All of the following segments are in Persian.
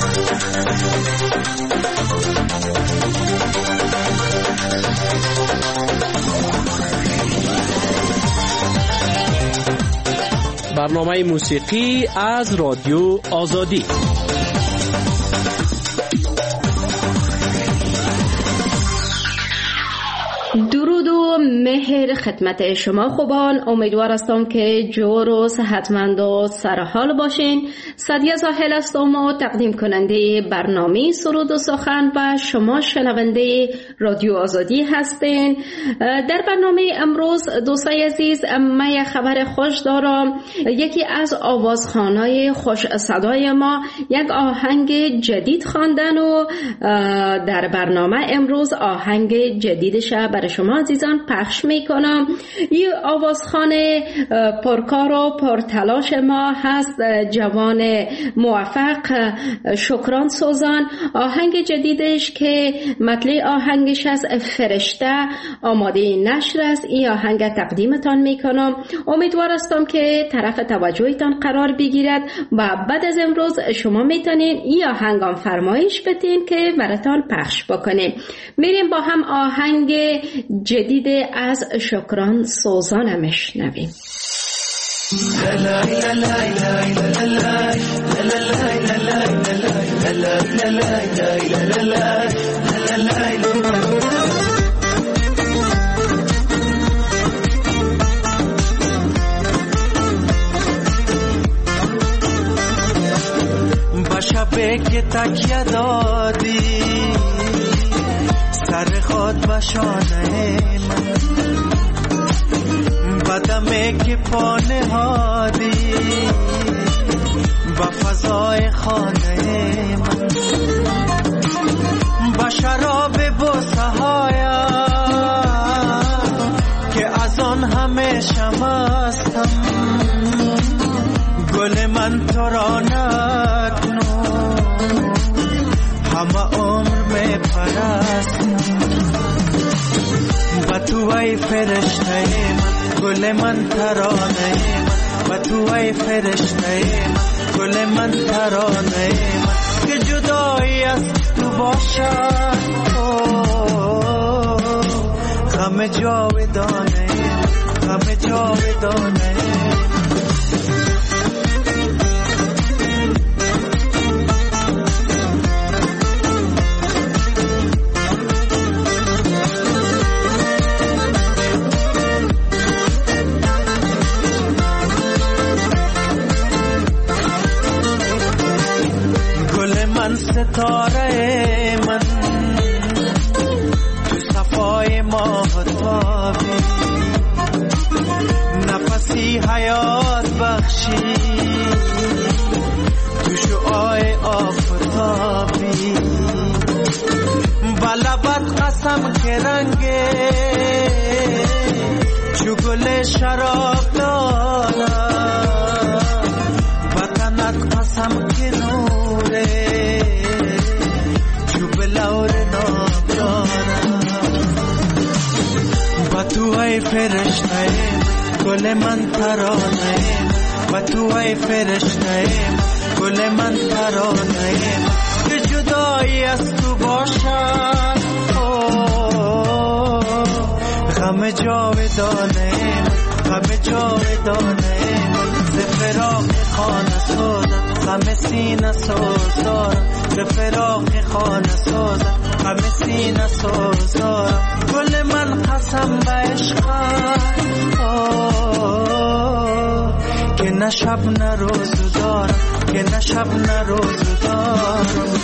برنامه موسیقی از رادیو آزادی. درود و مهر خدمت شما خوبان. امیدوار هستم که جور و صحتمند و سرحال باشین. سعدیه زاهل هستم و تقدیم کننده برنامه سرود و سخن و شما شنونده رادیو آزادی هستین. در برنامه امروز دوستای عزیز من یک خبر خوش دارم. یکی از آوازخوانای خوش صدای ما یک آهنگ جدید خواندن و در برنامه امروز آهنگ جدیدش برای شما عزیزان پخش میکنم. این آوازخوان پرکار و پرتلاش ما هست جوان موفق شکران سوزان. آهنگ جدیدش که مطلع آهنگش از فرشته آماده نشر است. این آهنگ تقدیمتان میکنم. امیدوار هستم که طرف توجهتان قرار بگیرد و بعد از امروز شما میتونین این آهنگام فرمایش بدین که براتان پخش بکنیم. میریم با هم آهنگ جدید از شکران سوزان میشنویم. با شبه که تکیه دادی سر خود به شانه من، بدمه که پا نهادی با فضای خانه من، با شراب بوسه هایم که از آن همیشه مستم، گل من تو را نکنو همه عمر می پرستم، و تو ای فرشته من گل من ترانه من، و تو ای فرشته من گل من ترانه من، که جدایی از تو باشد غم جاودانه غم جاودانه. ستاره من تو صفای ماهتابی، نفسی حیات بخشی تو شعاع آفتابی، بلبت قسم که رنگه چو گل شراب دارم، وطنت قسم که نوره تو ای فرشته گل من ترانه، و تو ای فرشته گل من ترانه، که جدایی از تو باشد غم جاودانه غم جاودانه، ز فراق خانه سازد غم سینه سازدارم، ز فراق خانه سازد غم سینه سازدارم، گل من قسم به عشقم که نه شب نه روز دارم، که نه شب نه روز دارم.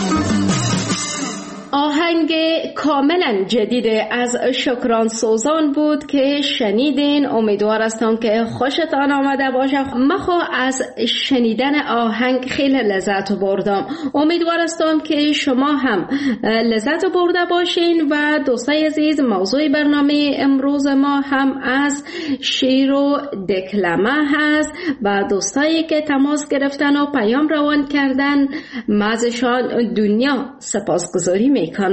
آهنگ کاملا جدید از شکران سوزان بود که شنیدین. امیدوار هستم که خوشتان آمده باشه. من از شنیدن آهنگ خیلی لذت بردم. امیدوار هستم که شما هم لذت برده باشین. و دوستای عزیز موضوع برنامه امروز ما هم از شعر و دکلمه هست و دوستایی که تماس گرفتن و پیام روان کردن من ازشان دنیا سپاسگزاری میکنم.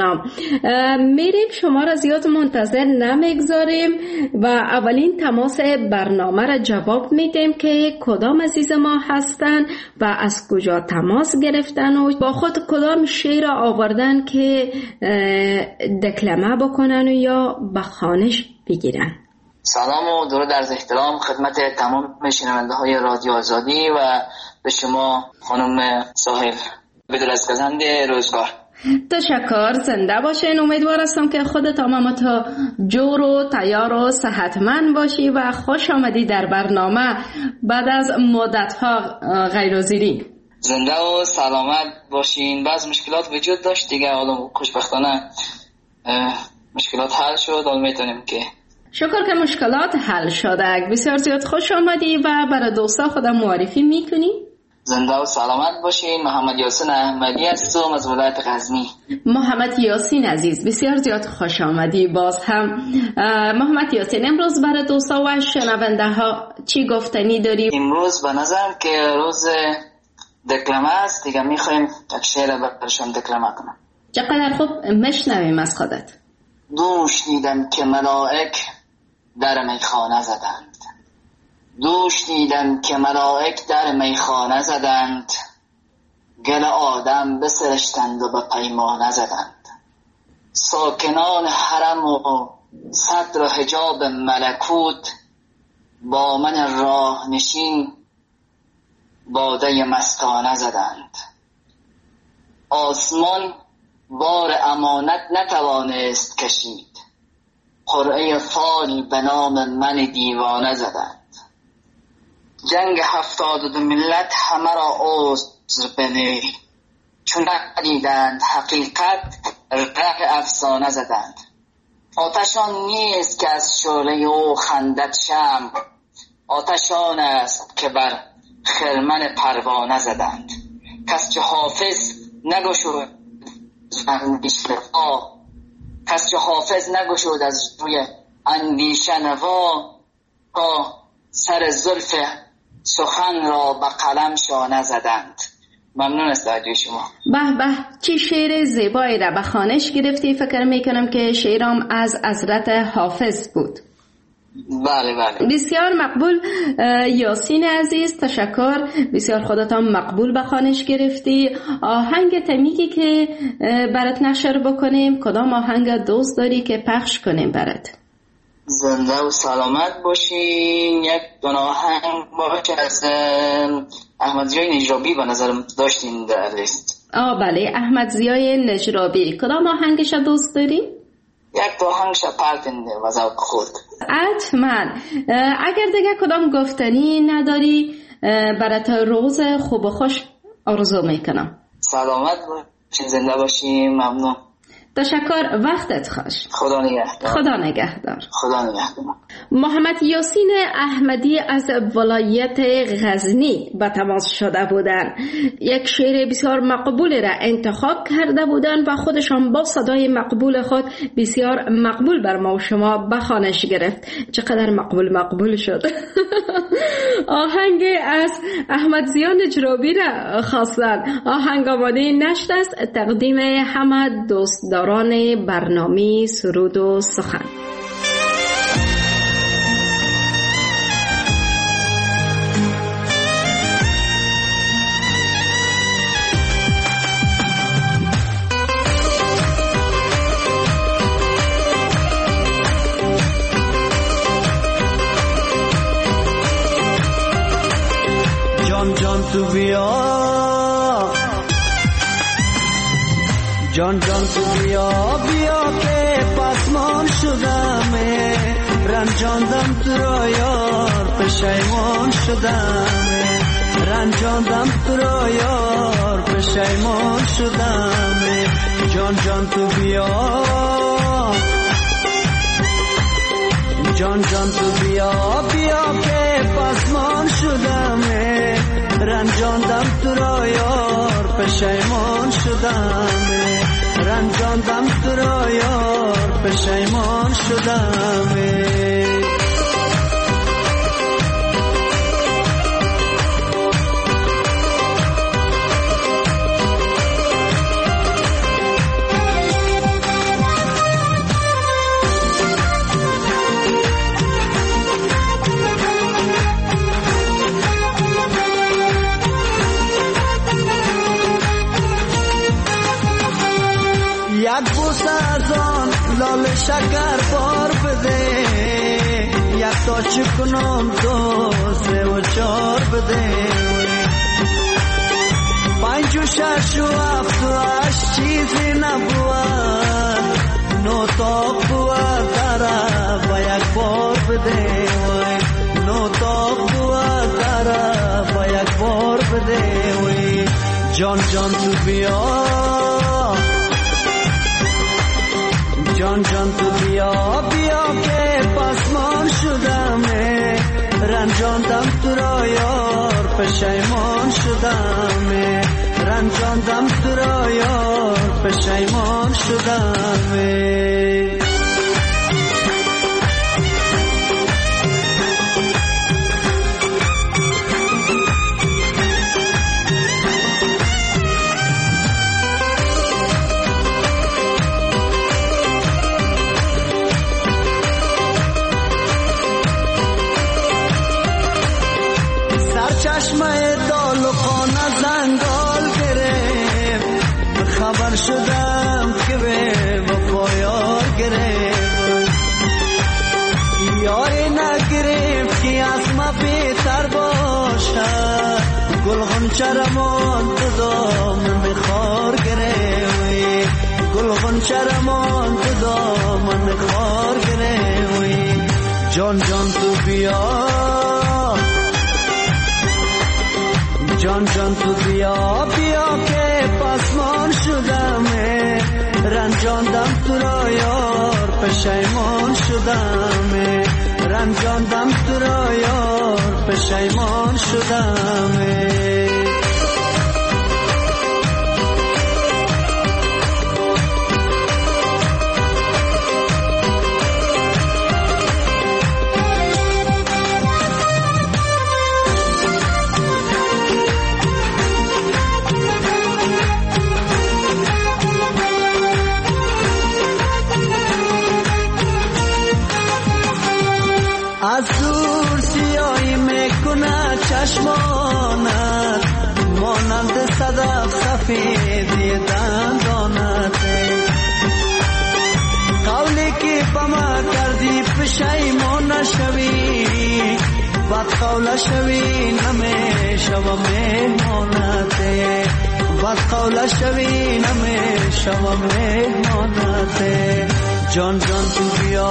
برنامه. میریم، شما را زیاد منتظر نمیگذاریم و اولین تماس برنامه را جواب میدیم که کدام عزیز ما هستن و از کجا تماس گرفتن و با خود کدام شعر را آوردن که دکلمه بکنن و یا به خوانش بگیرن. سلام و درود عرض احترام خدمت تمام شنونده های رادیو آزادی و به شما خانم ساحل بدرزگزند روزگار. تشکر، زنده باشین. امیدوار هستم که خودت تمام تا جور و تیار و صحتمند باشی و خوش آمدی در برنامه بعد از مدت‌ها غیرحاضری. زنده و سلامت باشین. بعض مشکلات وجود داشت دیگه، حالا خوشبختانه مشکلات حل شد. حالا میتونیم که شکر که مشکلات حل شده. بسیار زیاد خوش آمدی و برای دوستا خودم معرفی میکنی؟ زنده و سلامت باشین. محمد یاسین احمدی هستم از ولایت غزنی. محمد یاسین عزیز بسیار زیاد خوش آمدی. باز هم محمد یاسین، امروز برای دوستا و شنونده ها چی گفتنی داری؟ امروز به نظرم که روز دکلمه است دیگه، میخوایم یک شعر برشان دکلمه کنم. چقدر خوب، مشنویم از خودت. دوش دیدم که ملائک در میخانه زدند، دوش دیدم که ملائک در میخانه زدند، گل آدم بسرشتند و به پیمانه زدند. ساکنان حرم و صدر و حجاب ملکوت با من راه نشین باده مستانه زدند. آسمان بار امانت نتوانست کشید، قرعه فال به نام من دیوانه زدند. جنگ 72 ملت همه را عذر بده، چون ندیدند حقیقت ره افسانه زدند. آتشان نیست که از شعله او خندد شمع، آتشان است که بر خرمن پروانه زدند. کس که حافظ نگشود کس که حافظ نگشود از روی اندیشه نوا، تا سر زلف سخن را به قلم شانه زدند. ممنون از توجه شما. به به، چه شعر زیبایی را به خوانش گرفتی. فکر میکنم که شعرم از حضرت حافظ بود. بله بله، بسیار مقبول یاسین عزیز، تشکر. بسیار خودتان مقبول به خوانش گرفتی. آهنگ تمیگی که برات نشر بکنیم کدام آهنگ دوست داری که پخش کنیم برات؟ زنده و سلامت باشین. یک دو آهنگ باشه از احمد ضیای نجرابی به نظرم داشتین در لیست. بله، احمد ضیای نجرابی. کدام آهنگش دوست داری؟ یک دو آهنگش پرتنده و ذوق خود. حتما. اگر دیگه کدام گفتنی نداری برات روز خوب و خوش آرزو میکنم. سلامت باشین، زنده باشین. ممنون. تشکر، وقتت خوش. خدا نگهدار. خدا نگهدار. خدا نگهدار. محمد یاسین احمدی از ولایت غزنی به تماس شده بودند. یک شعر بسیار مقبول را انتخاب کرده بودند و خودشان با صدای مقبول خود بسیار مقبول بر ما و شما به خوانش گرفت. چقدر مقبول شد. آهنگ از احمد ضیای نجرابی را خواستند. آهنگ آماده نشد است. تقدیم همه دوستداران برنامه سرود و سخن. جان جان تو بیا، جان جان تو بیا بیا که پسمان شدم، رنجاندم تو را یار پشیمان شدم، رنجاندم تو را یار پشیمان شدم. جان جان تو بیا، جان جان تو بیا بیا که پسمان شدم، رنجاندم تو را یار پشیمان شدم، رنجاندم تو را یار پشیمان شدم. یک بوسه از آن لاله شکر بار بده، یک تا چکنم 2 3 و 4 بده، 5 و 6 و 7 و 8 چیزی نبود، 9 تا بود داره و یک بار بده، 9 تا بود داره و یک بار بده. جان جان تو بیا، جان جان تو بیا بیا که پسمان شدمه، رنجاندم تو را یار پشیمان شدمه، رنجاندم تو را یار پشیمان شدمه. چشمه دال و خانه زنگال گرفت، خبر شدم که به وفا یار گرفت، یاری نگرفت که از ما بهتر باشد، گل غنچه رمان تو دامن خار گرفت، گل غنچه رمان تو دامن خار گرفت. جان جان تو بیا، جان جان تو بیا بیا که پسمان شدمه، رنجاندم تو را یار پشیمان شدمه، رنجاندم تو را یار پشیمان شدمه. از دور سیاهی میکنه چشمانت، مانند صدف سفیدی دندانت، قولی که با ما کردی پشیمان نشوی، بد قول شوی نمیشوم مهمانت، بد قول شوی نمیشوم مهمانت. جان جان تو بیا،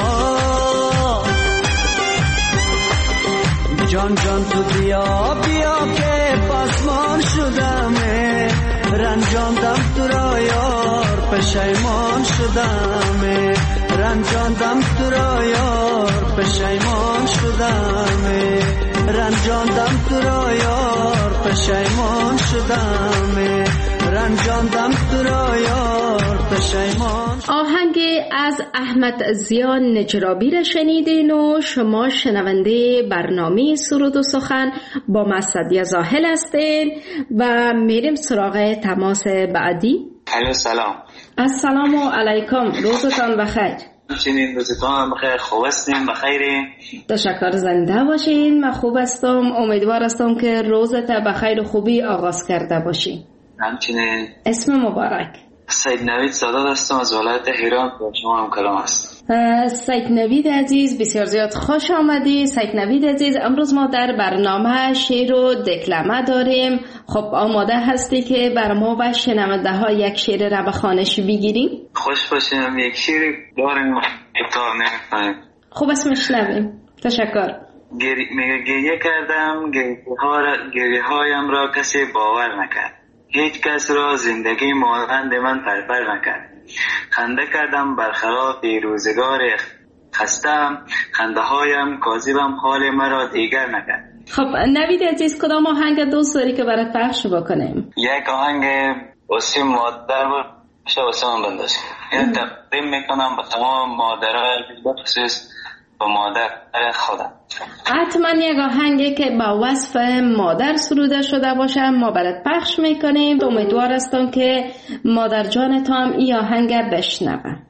جان جان تو بیا بیا که پسمان شدمه، رنجاندم تو را یار پشیمان شدمه، رنجاندم تو را یار پشیمان شدمه، رنجاندم تو را یار پشیمان شدمه، رنجاندم تو را یار پشیمان. آهنگ از احمد ضیا نجرابی را شنیدین و شما شنونده برنامه سرود و سخن با مسعدی زاهل هستین و میریم سراغ تماس بعدی. علیه السلام. السلام علیکم، روزتان بخیر. چنین روزتان بخیر، خوب هستین؟ بخیرین؟ تشکر، زنده باشین. من خوب هستم، امیدوار هستم که روزت بخیر و خوبی آغاز کرده باشین. همچنین. اسم مبارک؟ سید نوید سادات هستم از ولایت هرات، با شما هم کلام هست. سید نوید عزیز، بسیار زیاد خوش آمدی. سید نوید عزیز، امروز ما در برنامه شعر و دکلمه داریم. خب آماده هستی که بر ما و شنونده ها یک شعر را به خوانش بگیریم؟ خوش باشیم، یک شعر داریم ابتار نمی‌کنیم. خوب اسمش نبیم. تشکر. گریه کردم، گریه هایم را کسی باور نکرد، هیچ کس را زندگی مانند من پرپر نکرد. خنده کردم برخلاف روزگار خستم، خنده هایم کاذبم حال مرا دیگر نکرد. خب نوید عزیز، کدام آهنگ دوست داری که برات پخش بکنیم؟ یک آهنگ واسه مادر باشه، واسه من بندازیم. این تقدیم میکنم به تمام مادرها، بخصوص به مادر خودم. حتما یک آهنگی که با وصف مادر سروده شده باشه ما برات پخش میکنیم. امیدوار هستم که مادر جانت هم این آهنگ بشنوه.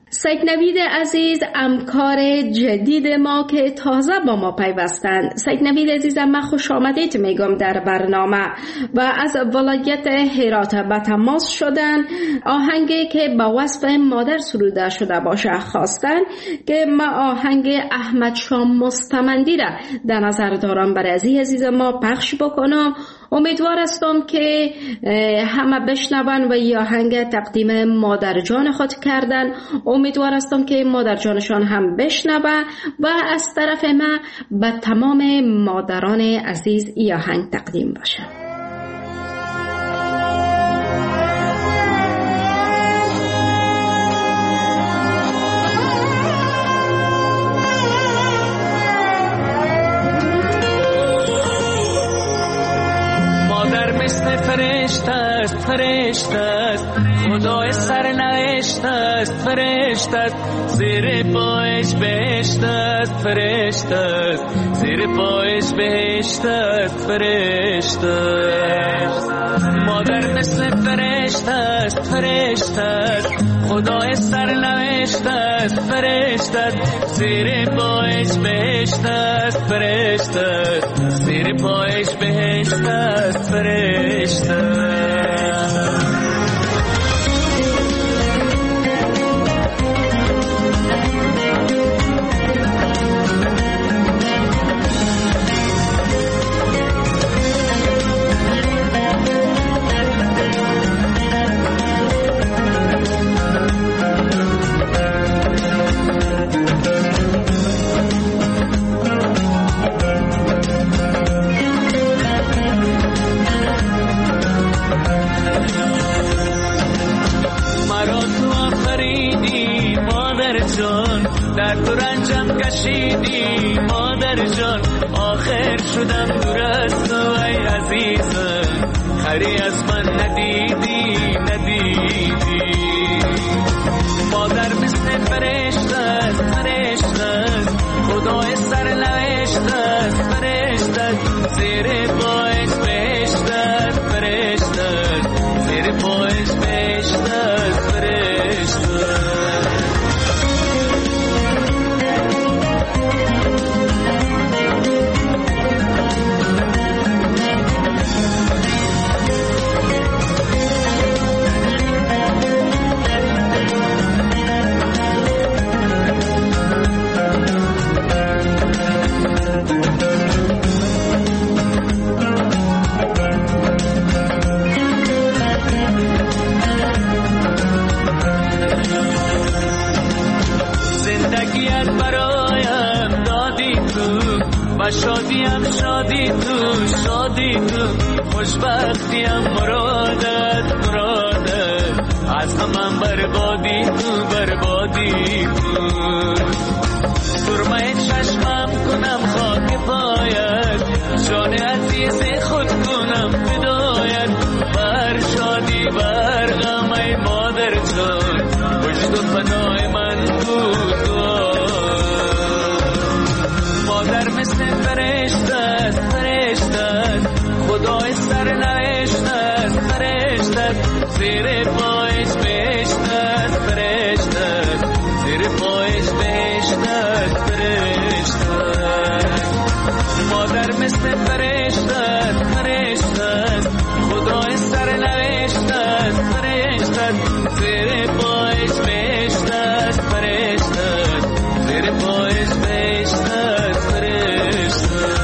سید نوید عزیز همکار جدید ما که تازه با ما پیوستند. سید نوید عزیز من خوش آمدید میگم در برنامه و از ولایت هرات به تماس شدن. آهنگی که با وصف مادر سروده شده باشه خواستن که ما آهنگ احمد شاه مستمندی را در نظر دارم برای عزیز ما پخش بکنم. امیدوار هستم که همه بشنون و این آهنگ تقدیم مادر جان خود کردن. امیدوار هستم که مادر جانشان هم بشنوه و از طرف ما به تمام مادران عزیز این آهنگ تقدیم باشه. فرشته است فرشته است خدای سرنوشت است فرشته است زیر پایش بهشت است فرشته است زیر پایش بهشت است فرشته است مادر مثل فرشته است فرشته است خدای سرنوشت است فرشته است زیر پایش بهشت است فرشته است زیر پایش بهشت است فرشته است در تو رنجم کشیدی مادر جان آخر شدم دور از تو ای عزیزم خری از من ندیدی مادر مثل فرشته است فرشته است خدای سرنوشت است فرشته است زیر پایش بهشت است فرشته است زیر پایش بهشت است فرشته است شادیم شادی تو خوشبختیم مرادت از همم بربادی تو سرمه چشمم کنم خاک پایت جان عزیز خود کنم فدایت بر شادی بر غم ای مادر جان پشت و پناه من بود مادر مثل فرشته است فرشته است خدای سرنوشت است فرشته است زیر پایش بهشت است فرشته است زیر پایش بهشت است فرشته است مادر مثل فرشته است فرشته است خدای سرنوشت است فرشته است زیر پایش بهشت است فرشته است زیر پایش بهشت است فرشته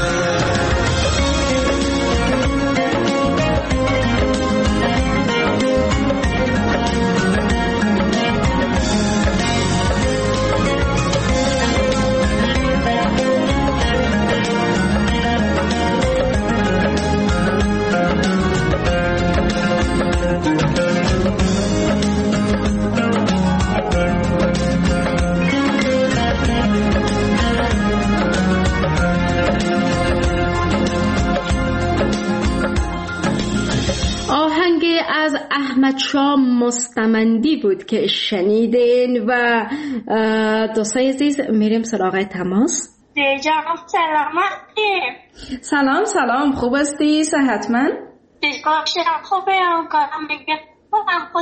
احمد شاه مستمندی بود که شنیدین و دوستای عزیز میریم سراغ تماس. جناب سلامتی. سلام خوب هستی؟ صحتمند؟ خوبه. کارم میگه خود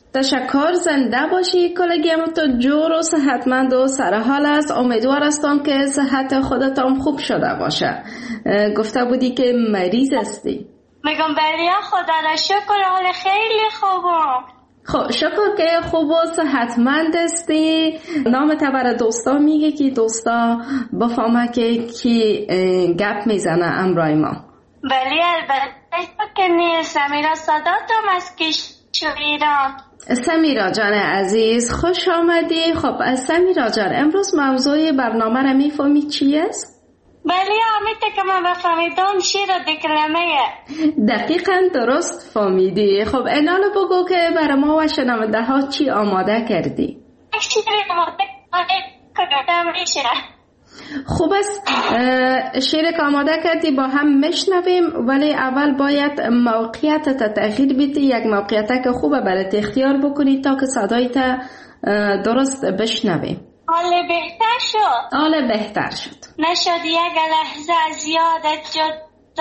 تشکر، زنده باشی. کلگیم تو جور و صحتمند و سرحال است. امیدوار هستم که صحت خودت هم خوب شده باشه. گفته بودی که مریض هستی. میگم بله خدا را شکر، حال خیلی خوبم. خب شکر که خوب و صحتمند هستی. نام تا برای دوستا میگه که دوستا بفهمه که کی گپ میزنه امرای ما. بله البته که نیست. سمیرا صداتم از ایران. سمیرا جان عزیز خوش آمدی. خب سمیرا جان امروز موضوع برنامه را میفهمی چی است؟ بله آمیده که من بفهمیدم شیر و دکلمه. دقیقا درست فهمیدی. خب اینالو بگو که برای ما و شنونده ها چی آماده کردی؟ شیر آماده کردم میشه. خوب است، شیر که آماده کردی با هم میشنویم، ولی اول باید موقعیت تغییر بدی. یک موقعیت که خوبه برای اختیار بکنی تا که صدایت درست بشنویم. حال بهتر شد؟ حال بهتر شد. نشد یک لحظه از یادت جدا.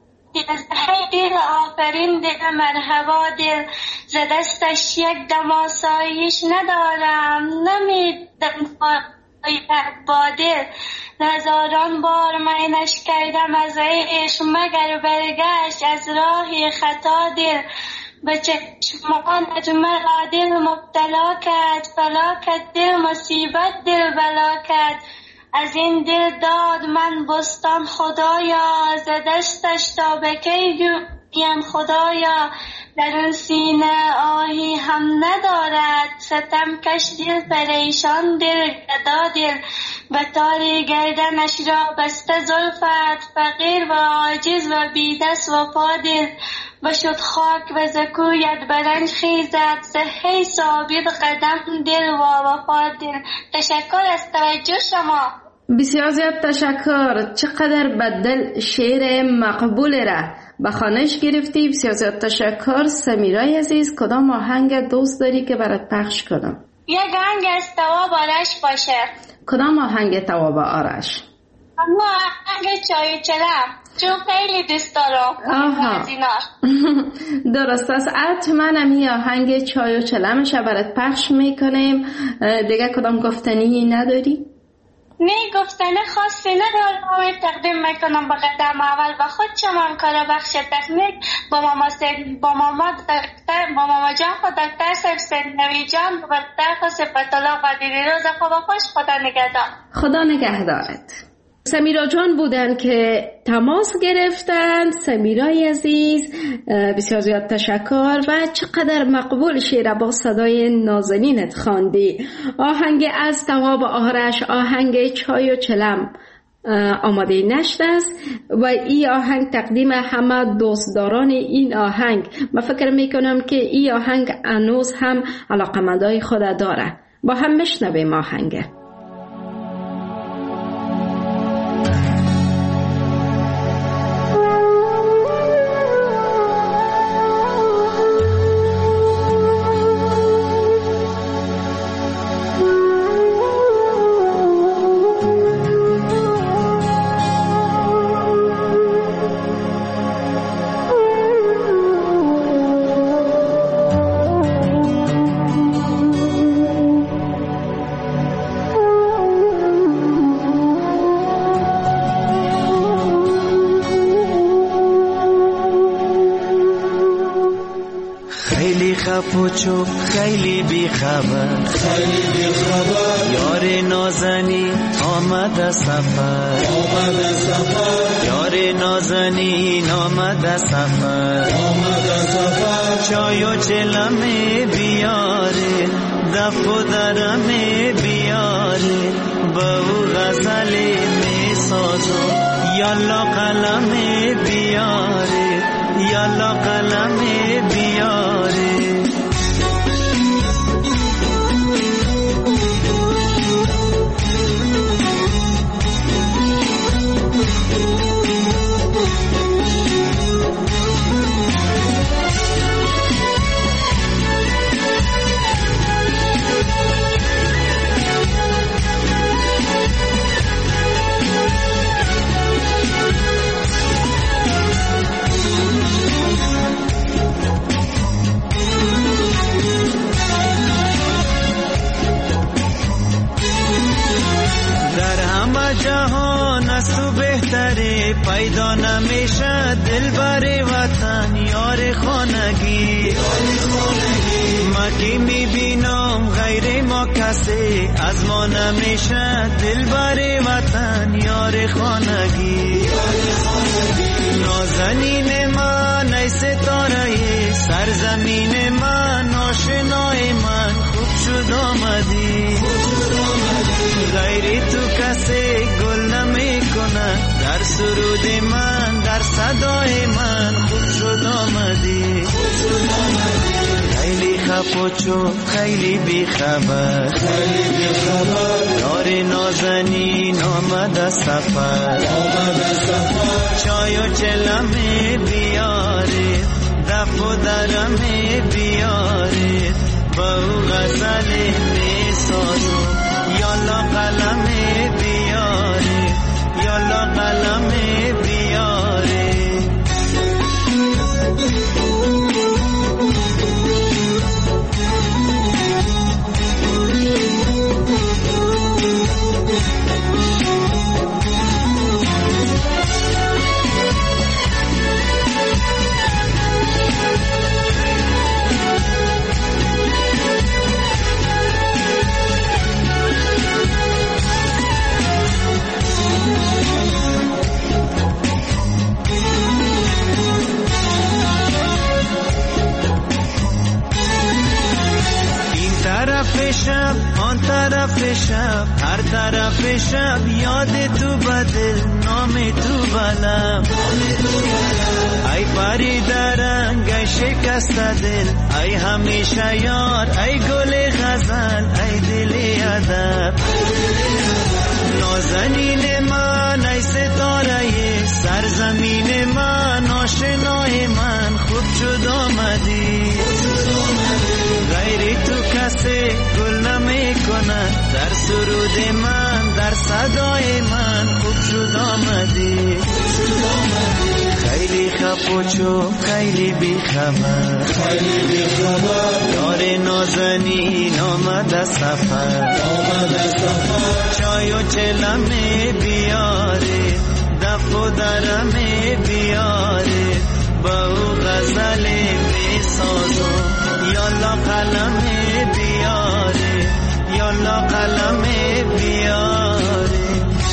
دل آفرین دل مرحبا دل، ز دستش یک دم آسایش ندارم. نمیدم با دل، هزاران بار منش کردم از عشق، مگر برگشت از راه خطا دل. به چشمانت مرا دل مبتلا کرد، فلا کرد دل مصیبت دل بلا کرد. از این دل داد من بستان خدایا، ز دستش تا به کی جویم خدایا. در اون سینه آهی هم ندارد، ستم کش دل پریشان دل گدا دل. به تاری گردنش را بسته زلفت، فقیر و عاجز و بیدست و پا دل. بشد خاک و زکویت برنج خیزد، صحی ثابت قدم دل و وفا دل. تشکر از توجه شما. بسیار زیاد تشکر. چقدر بدل شعر مقبول را به خوانش گرفتی. بسیار زیاد تشکر. سمیرای عزیز کدام آهنگ دوست داری که برات پخش کنم؟ یک آهنگ از تواب آرش باشه. کدام آهنگ تواب آرش؟ اما آهنگ چای چلم، چون خیلی دوست دارم. آها درست است. حتما همی آهنگ چای و چلمش برات پخش میکنیم. دیگه کدام گفتنی نداری؟ نه گفتنه خاصی ندارم. تقدیم میکنم به قدم اول و خود شما کار بخش تکنیک با ماما جان خود دکتر سرسنوی جان و دکتر سپتالله قدیری روز خوب خوش. خدا نگهدار. خدا نگهدارت. سمیرا جان بودن که تماس گرفتند. سمیرای عزیز بسیار زیاد تشکر و چقدر مقبول شعر با صدای نازنینت خواندی. آهنگ از تواب آرش، آهنگ چای و چلم آماده نشد است و این آهنگ تقدیم همه دوستداران این آهنگ. من فکر میکنم که این آهنگ هنوز هم علاقمندای خود داره. با هم میشنویم آهنگ. پوچو خیلی بی خبر یار نازنی آمد سفر یار نازنی آمد سفر چای و چلم بیاره دف و درم بیاره بهو غزل می سازو یالا قلم بیاره یالا قلم بیاره پیدا نمیشه دلبر وطن یار خانگی ما کی میبینم غیر ما کسی از ما نمیشه دلبر وطن یار خانگی نازنین من ای ستاره سرزمین من آشنای من خوب شد آمدی غیری تو کسی گل نمی کنه در سرود من در صدای من خوب شد آمدی خیلی خفوچو خیلی بیخبر یار نازنین آمد سفر چای و چلمه بیاره دف و درمه بیاره با او غزل می سازم یالا قلمه بیاره یالا قلمه بیاره شب آن طرف شب هر طرف شب یاد تو بدل نام تو بلم ای پری درنگ ای شکست دل ای همیشه یار ای گل غزل ای دل ادب نازنین من ای ستاره سرزمین من آشنای من خوب شد آمدی غیری تو کسی گل نمی کنه در سرود من در صدای من خوب شد آمدی خیلی خفوچو خیلی بیخبر یار نازنین آمد سفر چای و چلمه بیاره دف و درمه بیاره با او غزل می سازم یالا قلمه بیاره یالا قلمه بیاره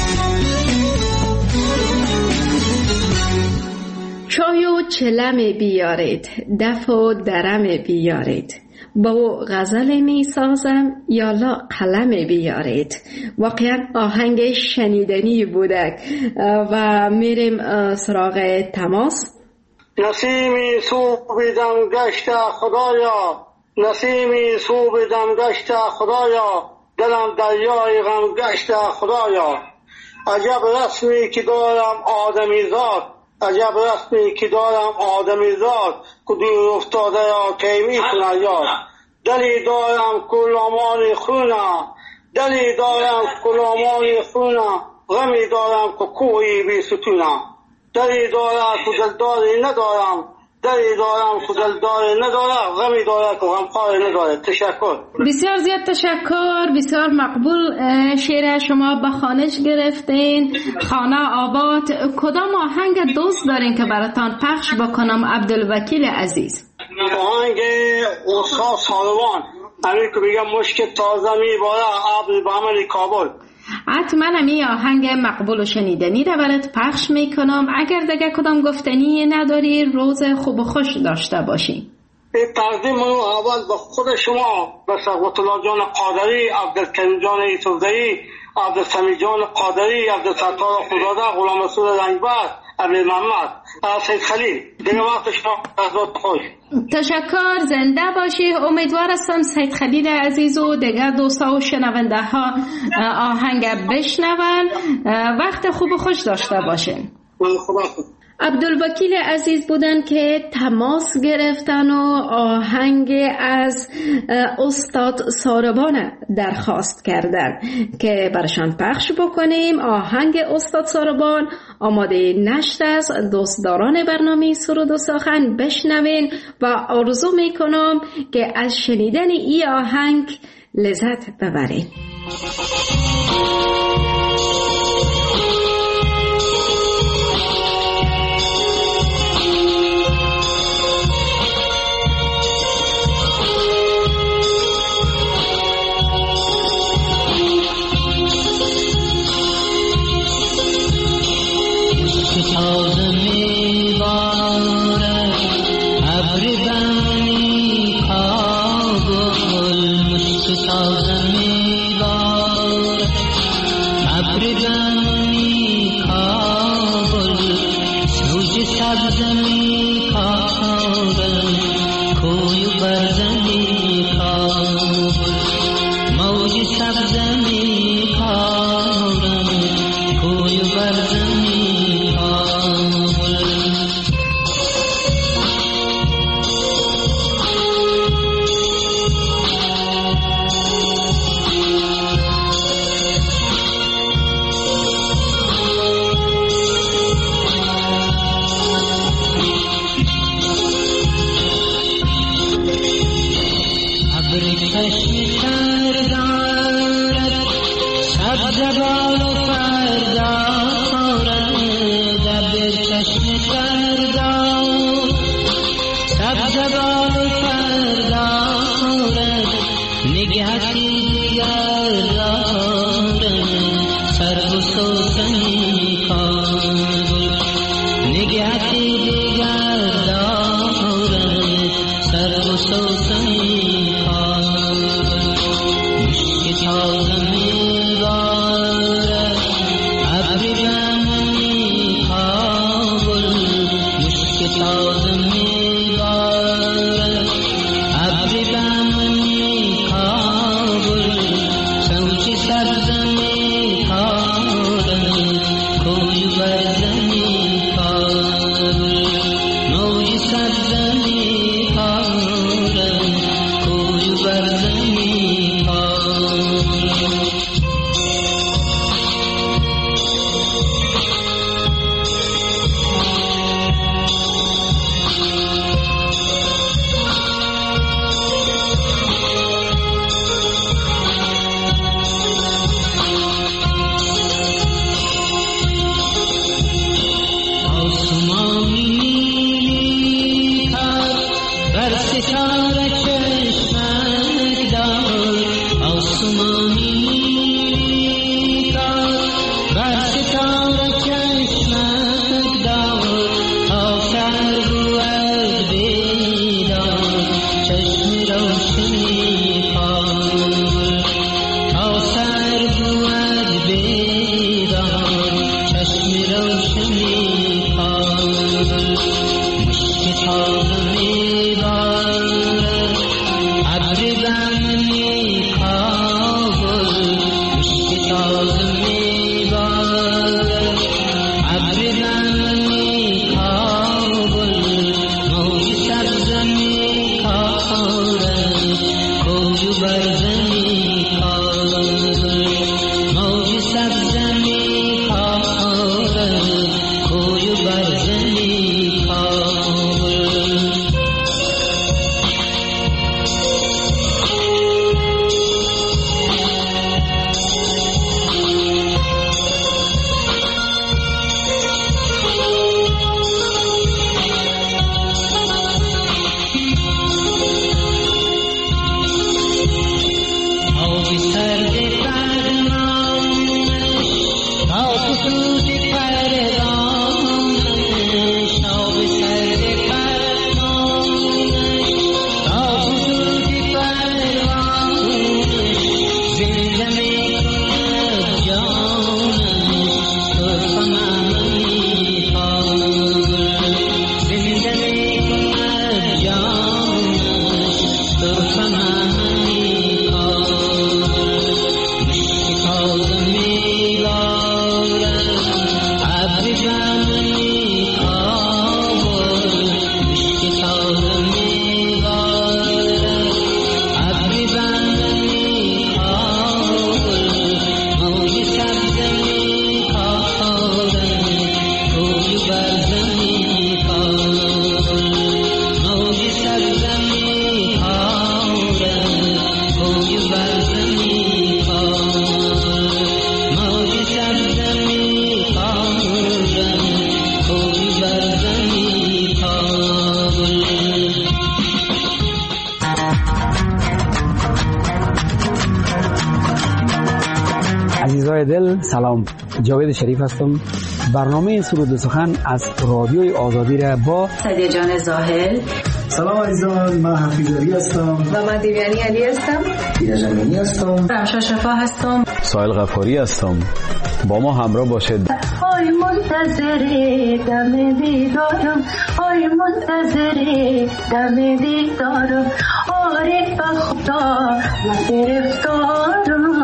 چای و چلم بیارید دف و درم بیارید با غزل می سازم یالا قلم بیارید. واقعا آهنگ شنیدنی بوده و میریم سراغ تماس. نسیمی صبح دم گشت خدایا، نسیمی صبح دم گشت خدایا، دلم دریای غم گشت خدایا. عجب رسمی که دارم آدمی زاد، عجب رسمی که دارم آدمی زاد، که دور افتاده یا کی میتونه یاد. دلی دارم کلامان خونه، دلی دارم کلامان خونه، غمی دارم که کوهی بی ستونه. دلی دارم که دلداری ندارم، دلی دارم که دلداری ندارم، غمی دارم که غمخواری ندارم. تشکر. بسیار زیاد تشکر، بسیار مقبول. شعر شما به خوانش گرفتین. خانه آباد. کدام آهنگ دوست دارین که براتان پخش بکنم عبدالوکیل عزیز؟ آهنگ استاد ساروان، همین که بگم مشک تازه میباره عبد بهمن کابل. حتما همی آهنگ مقبول و شنیدنی رو برات پخش میکنم. اگر دیگه کدام گفتنی نداری روز خوب و خوش داشته باشین. تقدیم منو اول به خود شما، به ثروت الله جان قادری، عبدالکریم جان یوسفزئی، عبدالسمیع جان قادری، عبدالستار خداده، غلام رسول رنگبر، عبد محمد، سید خلیل. دیگه وقت شما از خوش. تشکر، زنده باشی. امیدوار هستم سید خلیل عزیز و دیگر دوستا و شنونده ها آهنگ بشنون. وقت خوب و خوش داشته باشین. عبدالوکیل عزیز بودن که تماس گرفتن و آهنگ از استاد ساربان درخواست کردن که برشان پخش بکنیم. آهنگ استاد ساربان آماده نشت است. دوستداران برنامه سرود و سخن بشنوین و آرزو میکنم که از شنیدن این آهنگ لذت ببرین. عزیزای دل سلام، جاوید شریف هستم. برنامه سرود و سخن از رادیوی آزادی را با سدیه جان زاهل. سلام عزیزان، من حفیظ علی هستم و من دیویانی علی هستم. دیده جمینی هستم. رمشا شفا هستم. سایل غفاری هستم. با ما همراه باشید. آی منتظر دم دیدارم، آی منتظر دم دیدارم، آره بخدا من گرفتارم.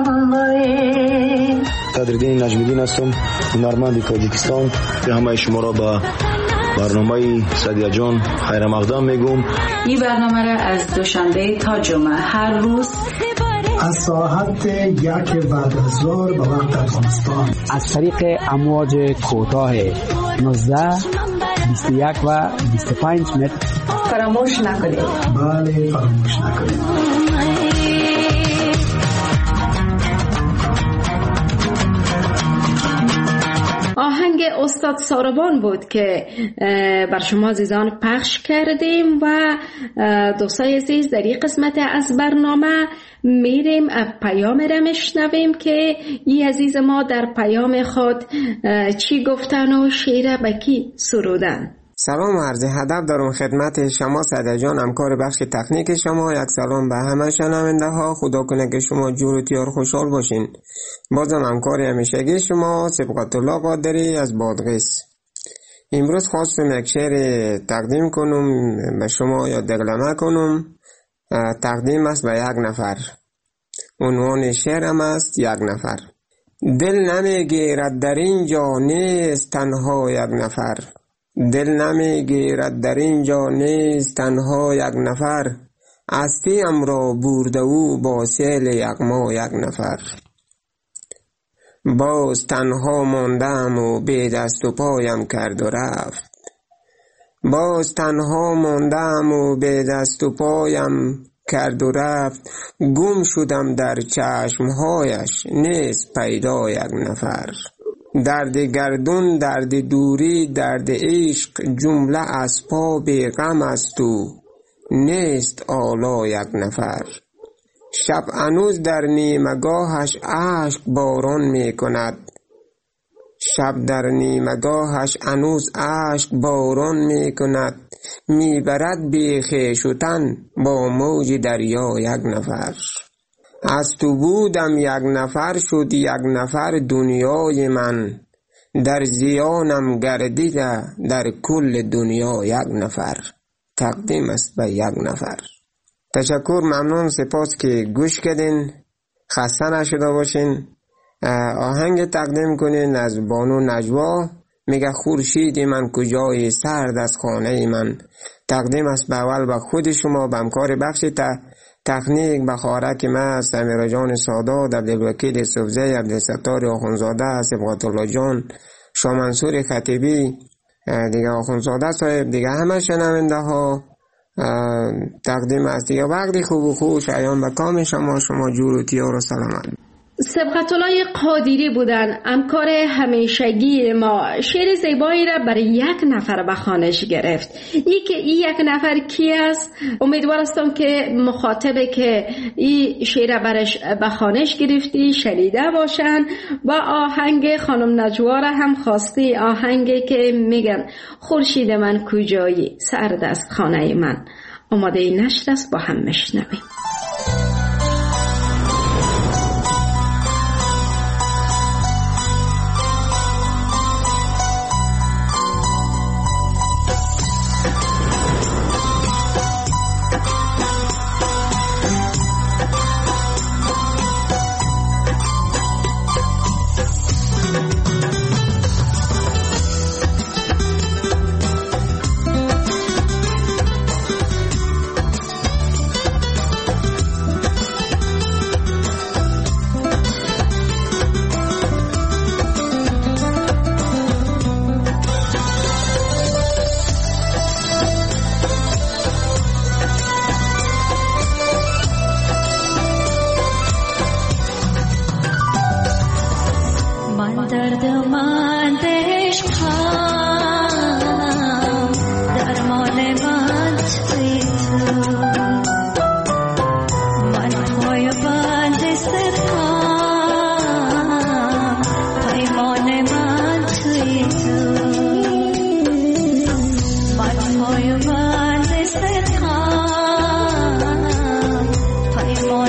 صدرالدین نجمیدین هستم، هنرمند تاجیکستان. همه شما را با برنامه سدیه جان خیر مقدم میگم. این برنامه را از دوشنبه تا جمعه هر روز از ساعت 1 بعد از ظهر به وقت افغانستان از طریق امواج کوتاه 19 21 و 25 متر فراموش نکنید. بله فراموش نکنید. استاد ساربان بود که بر شما عزیزان پخش کردیم و دوستای عزیز در این قسمت از برنامه میریم پیام را میشنویم که این عزیز ما در پیام خود چی گفتن و شعر به کی سرودن. سلام و عرض ادب دارم خدمت شما سعدی جان، همکار بخش تکنیک شما. یک سلام به همه شنونده ها. خدا کنه که شما جور و تیار خوشحال باشین. بازم همکار همیشگی شما سبقت الله قادری از بادغیس. امروز خواستم یک شعر تقدیم کنم به شما یا دقلمه کنم. تقدیم است به یک نفر. عنوان شعرم است یک نفر. دل نمیگیرد در اینجا نیست تنها یک نفر. دل نمیگیرد در اینجا نیست تنها یک نفر. هستیم را برده او با سیل یغما یک نفر. باز تنها ماندم و بی دست و پایم کرد و رفت. باز تنها ماندم و بی دست و پایم کرد و رفت. گم شدم در چشمهایش نیست پیدا یک نفر. درد گردون، درد دوری، درد عشق، جمله اسباب غم است و نیست آلا یک نفر. شب هنوز در نیمگاهش اشک باران می کند. شب در نیمگاهش هنوز اشک باران می کند. می برد بی خویش و تن با موج دریا یک نفر. از تو بودم یک نفر شد یک نفر دنیای من. در زیانم گردیده در کل دنیا یک نفر. تقدیم است به یک نفر. تشکر، ممنون، سپاس که گوش کردین. خسته نشده باشین. آهنگ تقدیم کنین از بانو نجوا. میگه خورشید من کجای سرد از خانه من. تقدیم است به اول به خود شما، به همکار بخش تکنیک، به خارک من سمیرا جان سادات، عبدالوکیل صوفزی، عبدالستار آخونزاده، سبقت الله جان، شاه منصور خطیبی، دیگه آخونزاده صاحب، دیگه همه شنونده ها. تقدیم است دیگه. وقتی خوب و خوش ایام به کام شما جور و تیار و سلامت. سبقت الله قادری بودن، همکار همیشگی ما. شعر زیبایی را برای یک نفر به خوانش گرفت. این که این یک نفر کی است؟ امیدوار هستم که مخاطبه که این شعر برش به خوانش گرفتی شنیده باشن. با آهنگ خانم نجوا را هم خواستی، آهنگی که میگن خورشید من کجایی سرد است خانه من. آماده نشر است، با هم میشنویم.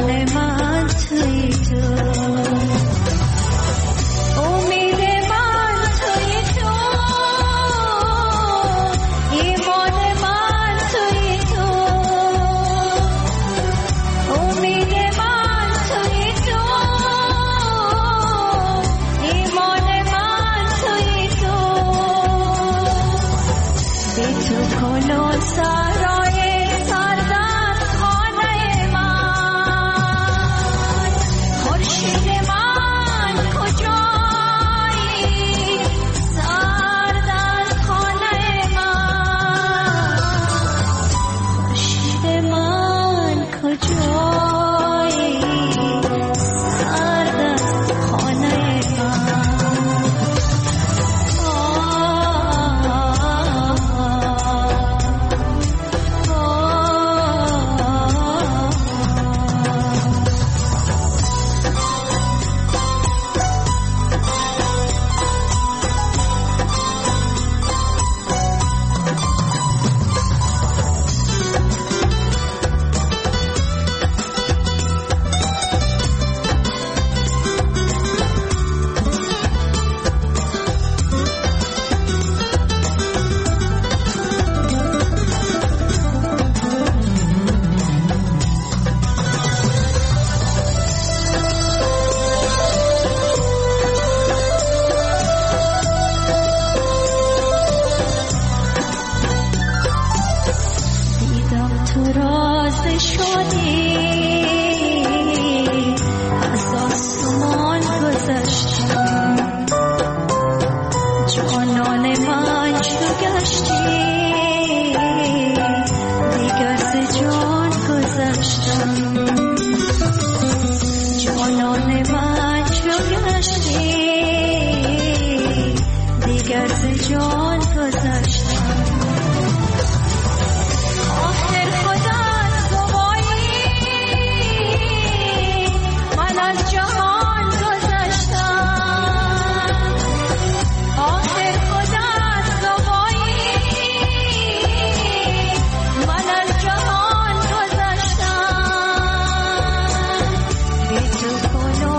امید من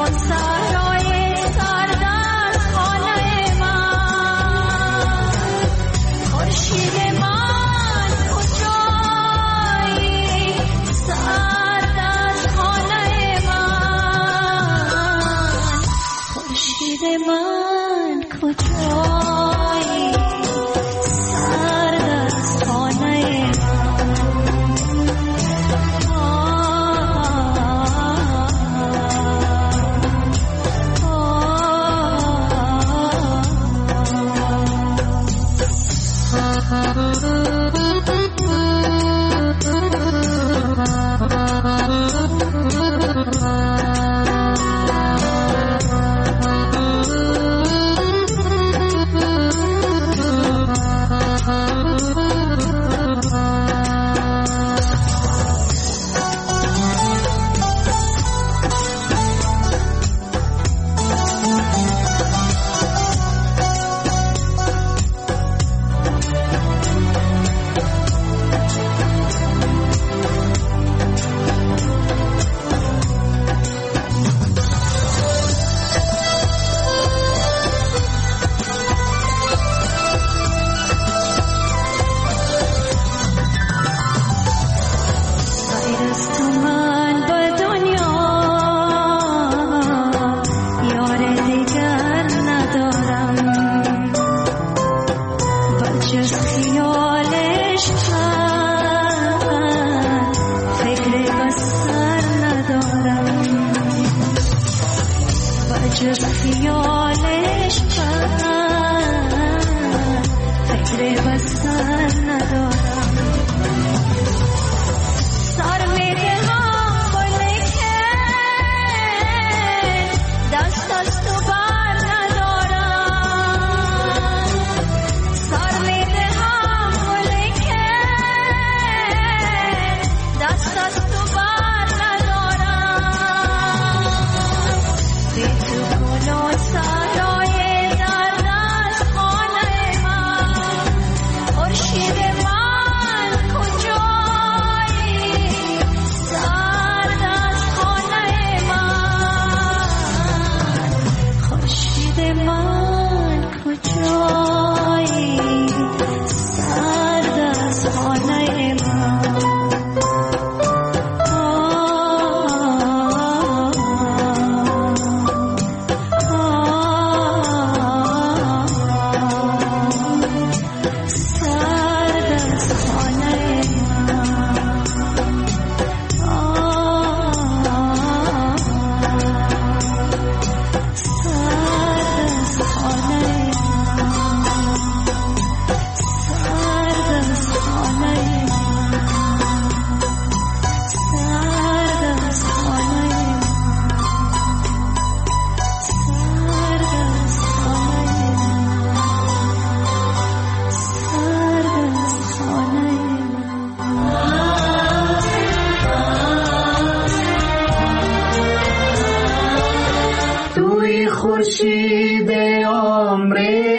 خورشید عمر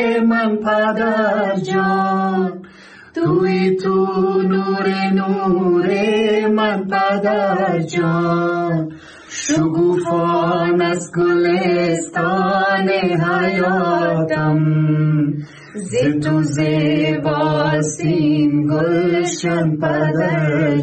من پدر جان، توی تو نور من پدر جان، شگوفان از گلستان حیاتم، ز تو زیباستین گلشن پدر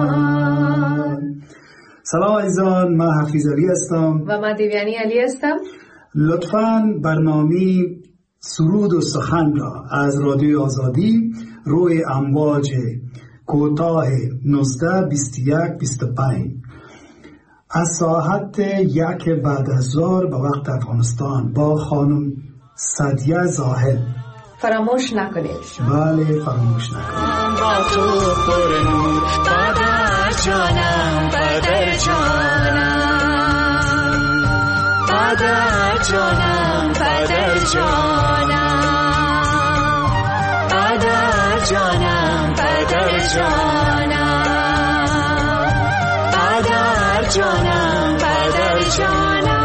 جان. سلام عزیزان، من حفیظ علی هستم و من دیویانی علی هستم. لطفاً برنامه سرود و سخن را از رادیوی آزادی روی امواج کوتاه 19 21 25 از ساعت 1 بعد از ظهر به وقت افغانستان با خانم سدیه زاهد فراموش نکنید. بله فراموش نکنید. با تو پر نور پدر جانم، پدر جانم، پدر جانم، پدر جانم، پدر جانم، پدر جانم، پدر جانم، پدر جانم.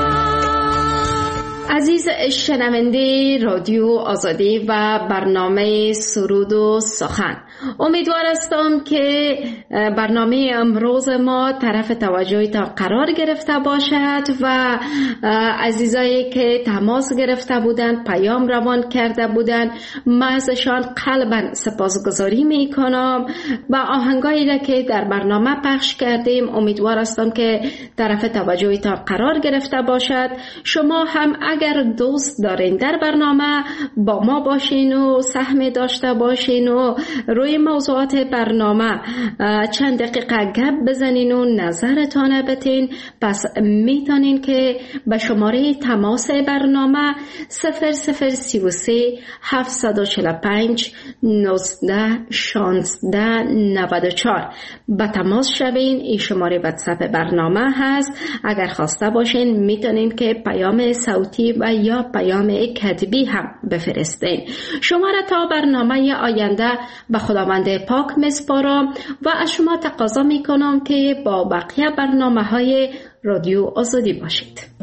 عزیز شنونده رادیو آزادی و برنامه سرود و سخن، امیدوار هستم که برنامه امروز ما طرف توجهتان قرار گرفته باشد و عزیزایی که تماس گرفته بودند، پیام روان کرده بودند، من ازشان قلباً سپاسگزاری می کنم و آهنگایی را که در برنامه پخش کردیم امیدوار هستم که طرف توجهتان قرار گرفته باشد. شما هم اگر دوست دارین در برنامه با ما باشین و سهم داشته باشین و روی موضوعات برنامه چند دقیقه گپ بزنین و نظرتان بتین، پس میتونین که به شماره تماس برنامه 0033 745 19 16 94 به تماس شوین. این شماره واتساپ برنامه هست. اگر خواسته باشین میتونین که پیام صوتی و یا پیام کتبی هم بفرستین. شما را تا برنامه آینده به خداوند پاک میسپارم و از شما تقاضا میکنم که با بقیه برنامه‌های رادیو آزادی باشید.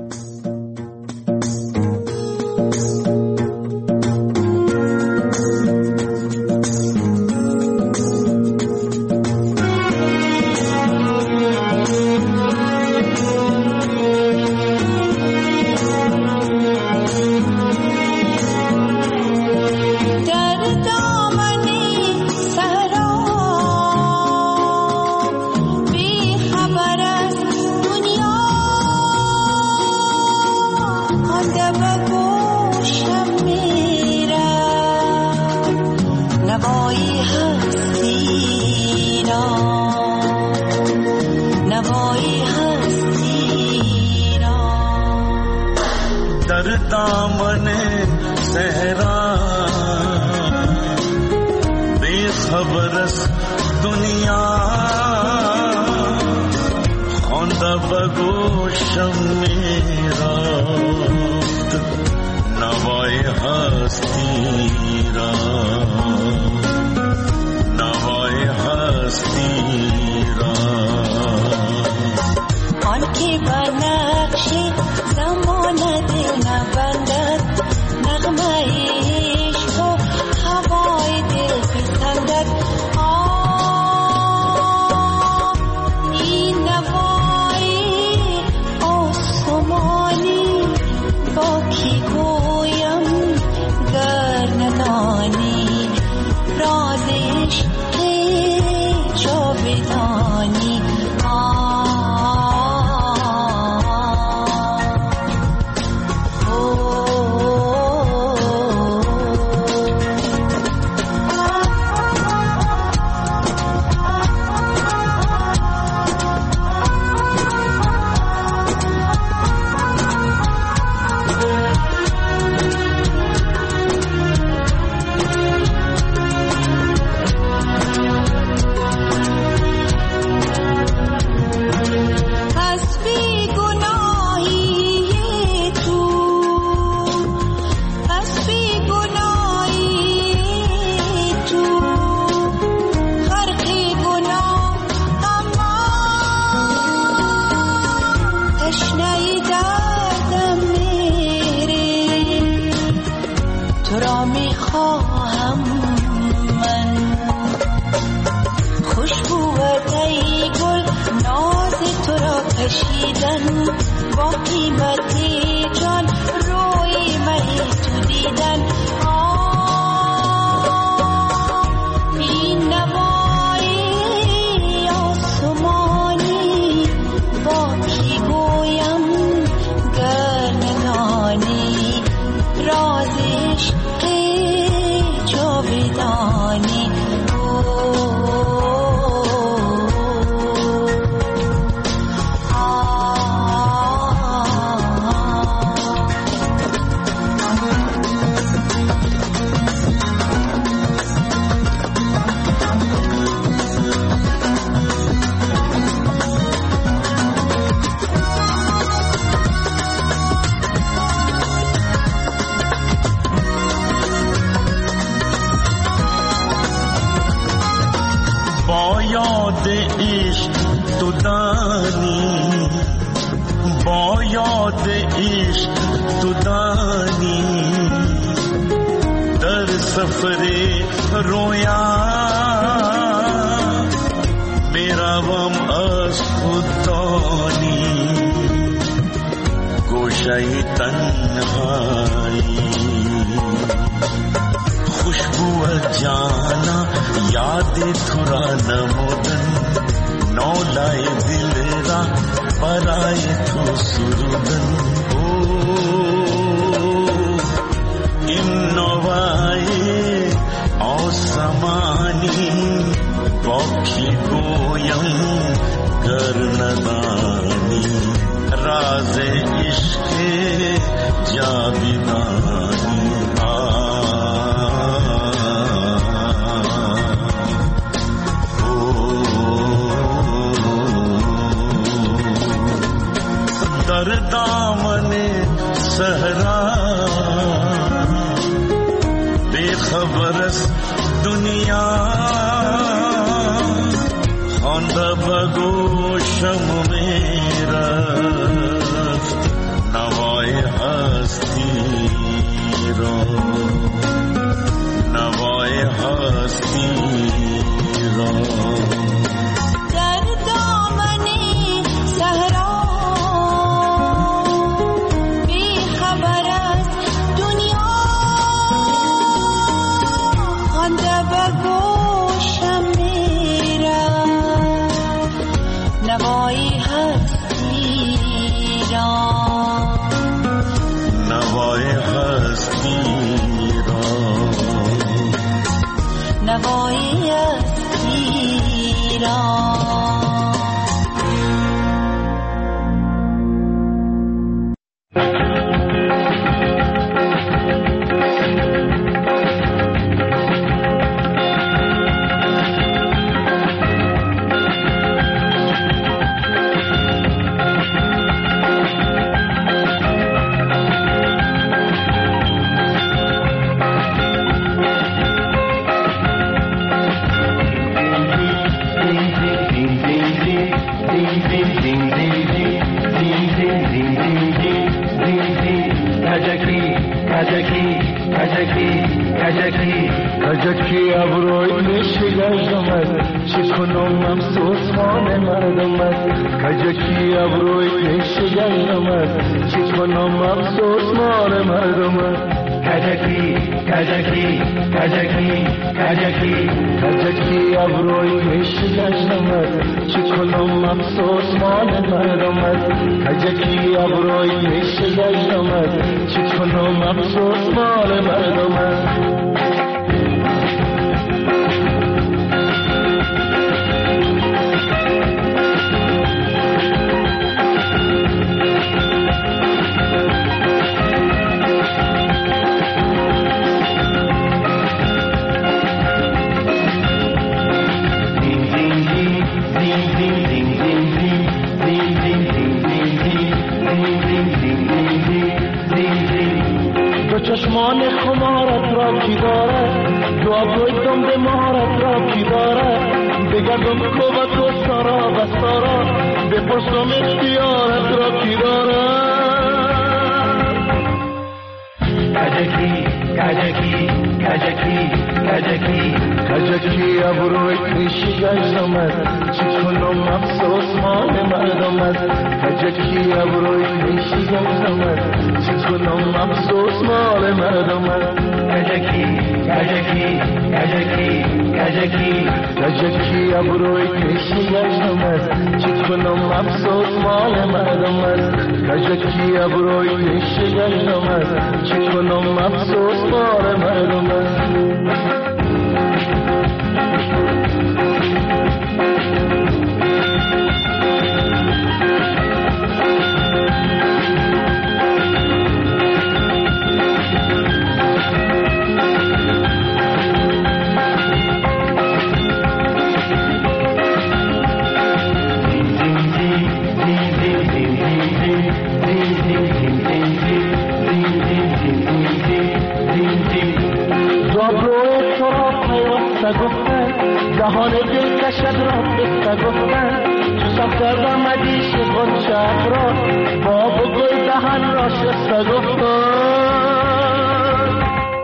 सफरे रोया گوشه تنهایی خوشبو جانا یاد تو را نمودن نولای دل را برای تو سرودن این نوای آسمانی باکی گویم گر ندانی راز عشق جاویدانی در دامن صحرا बेखबर दुनिया खांदा बगोशम मेरा नवाए हस्ती रो नवाए हस्ती रो کجکی ابروی نشگردمد چه کنم افسوس مال مردمد کجکی ابروی نشگردمد چه کنم افسوس مال مردمد کجکی کجکی کجکی کجکی کجکی ابروی نشگردمد چه کنم افسوس مال مردمد کجکی ابروی نشگردمد چه کنم افسوس مال مردمد چشمان خمارت را کی دارد دعا کویدم به مهارت را کی دارد بگردم کوبت و سارا و سارا بپرسم اختیارت را کی دارد کجکی کجکی کجکی کجکی کجکی ابروی نشگردمد چه کنم افسوس مال مردمد کجکی ابروی نشگردمد چه کنم افسوس مال مردمد کجکی کجکی کجکی کجکی کجکی ابروی نشگردمد چه کنم افسوس مال مردمد کجکی ابروی نشگردمد چه کنم افسوس مال مردمد جهان دل کشد را بسته گفتن تو سفر آمدی شکن شهر را باب و گل دهن را شسته گفتن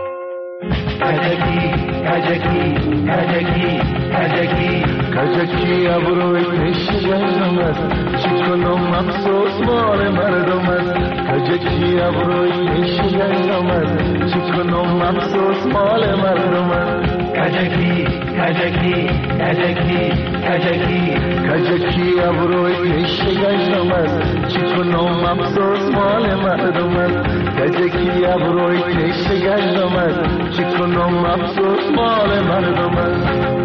کجکی کجکی کجکی کجکی کجکی ابروی نشگردمد چه کنم افسوس مال مردمد کجکی ابروی کشیدن آمد چکنم افسوس مال مردم کجکی کجکی کجکی کجکی کجکی ابروی کشیدن آمد چکنم افسوس مال مردم کجکی ابروی کشیدن آمد چکنم افسوس مال مردم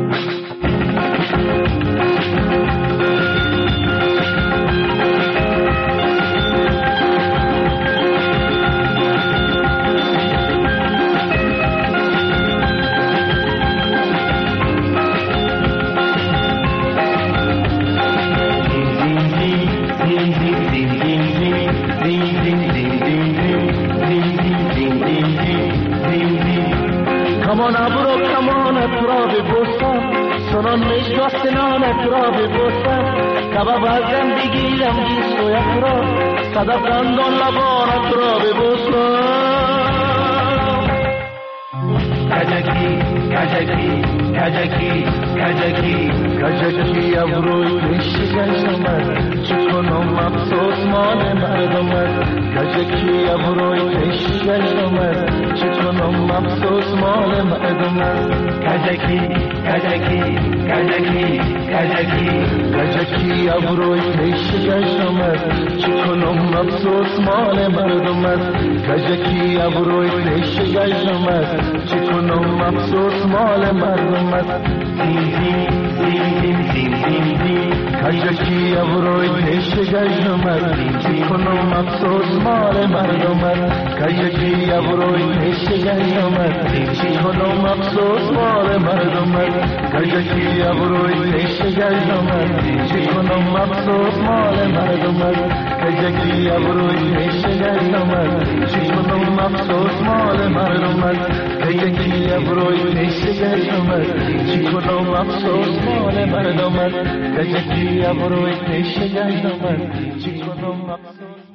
کمان ابرو کمان اتراب بستم سنان مشکاستنان اتراب بستم کباب ازم بگیرم گیست و را صدف دندان لبان اتراب بستم کجکی کجکی کجکی کجکی کجکی ابروی کشیدن آمد چکنم افسوس مال مردم کجکی ابروی کشیدن آمد چکنم افسوس مال مردم کجکی کجکی کجکی کجکی کجکی ابروی کشیدن آمد چکنم افسوس مال مردم کجکی ابروی کشیدن آمد چکنم افسوس مال مردم کجکی ابروی کشیدن آمد چکنم افسوس مال مردم کجکی ابروی کشیدن آمد چکنم افسوس مال مردم کجکی ابروی کشیدن آمد چکنم افسوس مال مردم کجکی ابروی کشیدن آمد چکنم افسوس مال مردم کجکی ابروی کشیدن آمد چکنم افسوس مال مردم کجکی ابروی کشیدن آمد چکنم افسوس